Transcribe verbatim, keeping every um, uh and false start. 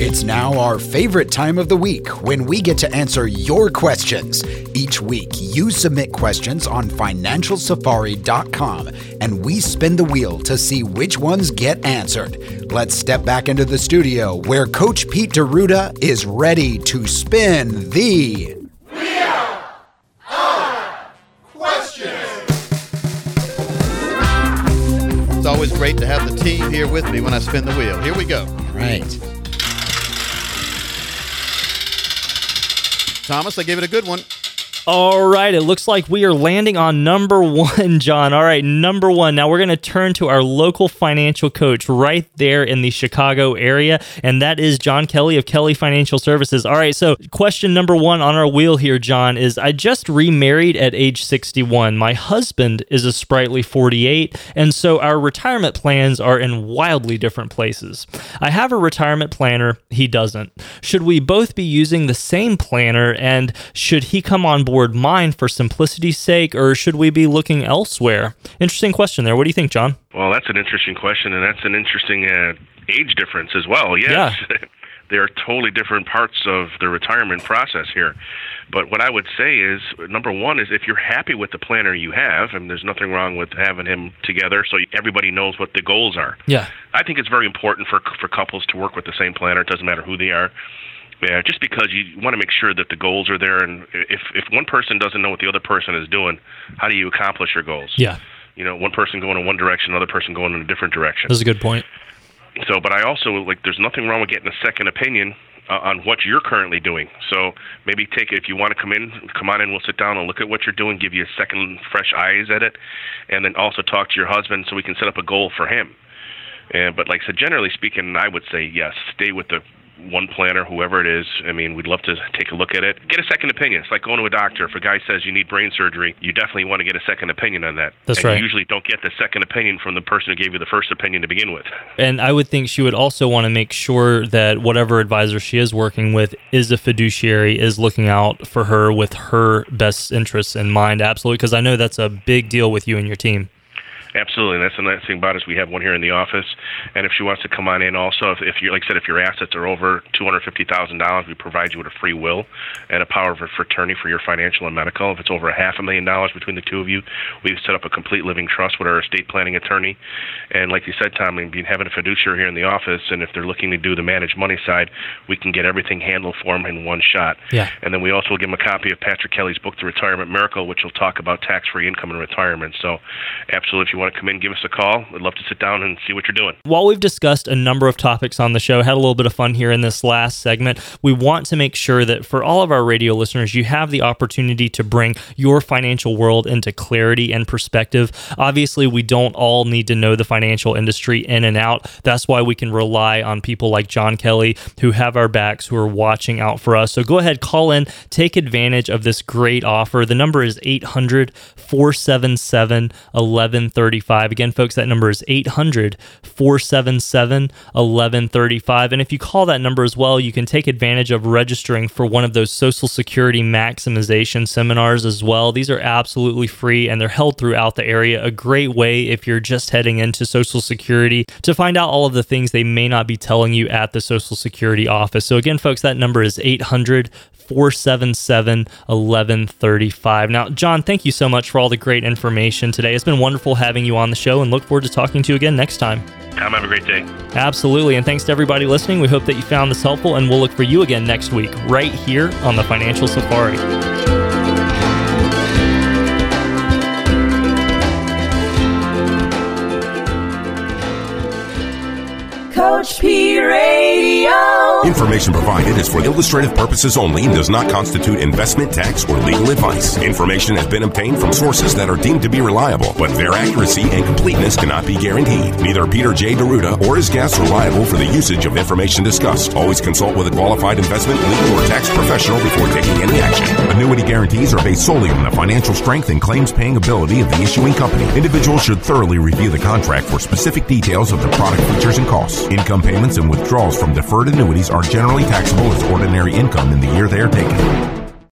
It's now our favorite time of the week when we get to answer your questions. Each week, you submit questions on financial safari dot com, and we spin the wheel to see which ones get answered. Let's step back into the studio where Coach Pete D'Arruda is ready to spin the Wheel of Questions. It's always great to have the team here with me when I spin the wheel. Here we go. Right. Thomas, I gave it a good one. All right, it looks like we are landing on number one, John. All right, number one. Now we're going to turn to our local financial coach right there in the Chicago area, and that is John Kelly of Kelly Financial Services. All right, so question number one on our wheel here, John, is I just remarried at age sixty-one. My husband is a sprightly forty-eight, and so our retirement plans are in wildly different places. I have a retirement planner. He doesn't. Should we both be using the same planner, and should he come on board mine for simplicity's sake, or should we be looking elsewhere? Interesting question there. What do you think, John? Well, that's an interesting question, and that's an interesting uh, age difference as well. Yes. Yeah. There are totally different parts of the retirement process here. But what I would say is, number one is if you're happy with the planner you have, and there's nothing wrong with having him together so everybody knows what the goals are. Yeah. I think it's very important for for couples to work with the same planner. It doesn't matter who they are. Yeah, just because you want to make sure that the goals are there, and if if one person doesn't know what the other person is doing, how do you accomplish your goals? Yeah. You know, one person going in one direction, another person going in a different direction. That's a good point. So, but I also, like, there's nothing wrong with getting a second opinion uh, on what you're currently doing. So maybe take it, if you want to come in, come on in, we'll sit down and look at what you're doing, give you a second fresh eyes at it, and then also talk to your husband so we can set up a goal for him. And, but like I said, generally speaking, I would say, yes, stay with the one planner, whoever it is. I mean, we'd love to take a look at it. Get a second opinion. It's like going to a doctor. If a guy says you need brain surgery, you definitely want to get a second opinion on that. That's and right. You usually don't get the second opinion from the person who gave you the first opinion to begin with. And I would think she would also want to make sure that whatever advisor she is working with is a fiduciary, is looking out for her with her best interests in mind. Absolutely, because I know that's a big deal with you and your team. Absolutely, and that's the nice thing about it is we have one here in the office, and if she wants to come on in also, if, if you like I said, if your assets are over two hundred fifty thousand dollars, we provide you with a free will and a power of attorney for your financial and medical. If it's over a half a million dollars between the two of you, we've set up a complete living trust with our estate planning attorney. And like you said, Tom, I mean, having a fiduciary here in the office, and if they're looking to do the managed money side, we can get everything handled for them in one shot. Yeah. And then we also will give them a copy of Patrick Kelly's book, The Retirement Miracle, which will talk about tax-free income and retirement. So absolutely, if you want to come in, give us a call. We'd love to sit down and see what you're doing. While we've discussed a number of topics on the show, had a little bit of fun here in this last segment, we want to make sure that for all of our radio listeners, you have the opportunity to bring your financial world into clarity and perspective. Obviously, we don't all need to know the financial industry in and out. That's why we can rely on people like John Kelly who have our backs, who are watching out for us. So go ahead, call in, take advantage of this great offer. The number is eight hundred, four seven seven, one one three five. Again, folks, that number is eight hundred, four seven seven, one one three five. And if you call that number as well, you can take advantage of registering for one of those Social Security maximization seminars as well. These are absolutely free, and they're held throughout the area. A great way if you're just heading into Social Security to find out all of the things they may not be telling you at the Social Security office. So again, folks, that number is eight hundred, four seven seven, one one three five. Now, John, thank you so much for all the great information today. It's been wonderful having you on the show, and look forward to talking to you again next time. Tom, have a great day. Absolutely, and thanks to everybody listening. We hope that you found this helpful, and we'll look for you again next week, right here on the Financial Safari. Coach P Radio. Information provided is for illustrative purposes only and does not constitute investment, tax, or legal advice. Information has been obtained from sources that are deemed to be reliable, but their accuracy and completeness cannot be guaranteed. Neither Peter J. D'Arruda or his guests are liable for the usage of information discussed. Always consult with a qualified investment, legal, or tax professional before taking any action. Annuity guarantees are based solely on the financial strength and claims-paying ability of the issuing company. Individuals should thoroughly review the contract for specific details of the product features and costs. Income payments and withdrawals from deferred annuities are generally taxable as ordinary income in the year they are taken.